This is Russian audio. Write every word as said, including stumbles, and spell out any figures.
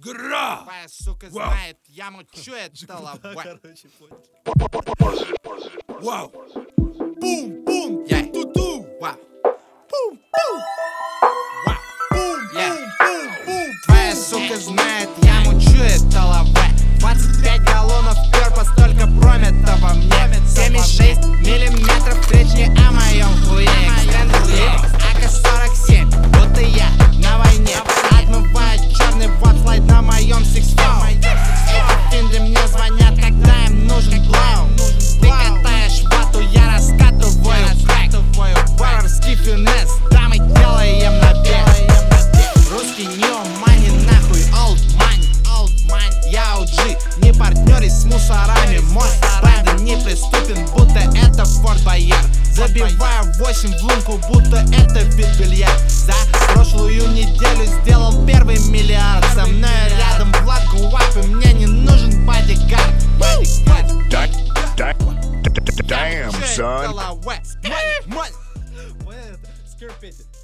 Гра! Твоя сука Вау. знает яму, чует головой. Короче, понял. Вау! Бум-бум, я ту-ту. Вау. Бум-бум. Вау. Бум-бум-бум-бум. Твоя сука знает яму, чует головой. двадцать пять галлонов перпа, столько промета во мне. семьдесят шесть миллиметров, речь не о моем хуе. Extended lyrics, а ка сорок семь, будто я на войне. Отмывает черный веб-слайд на моем сиксфоу. Эти финды мне звонят, когда им нужен клоун. Ты катаешь вату, я раскатываю трек. Варварский финес, да мы делаем набег. Русский неомани, нахуй old money. Я о джи, не партнерюсь с мусорами. Мой бэнд неприступен, будто это Форт Боярд. Забиваю восемь в лунку, будто это вид бильярд. За прошлую неделю сделал первый миллиард. Со мной рядом Влад Гуап, и мне не нужен бодигард. Damn, son. Money, money. Скрипите.